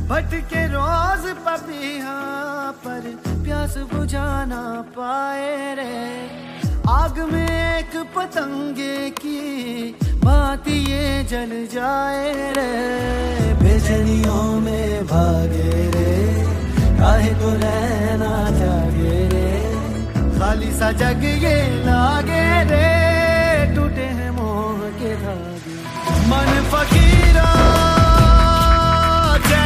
भटके रोज पपीहा पर प्यास बुझा ना पाए रे। आग में एक पतंगे की भांति ये जल जाए रे। बेचैनियों में भागे रे, काहे को रहना जागे रे। खाली सा जग ये लागे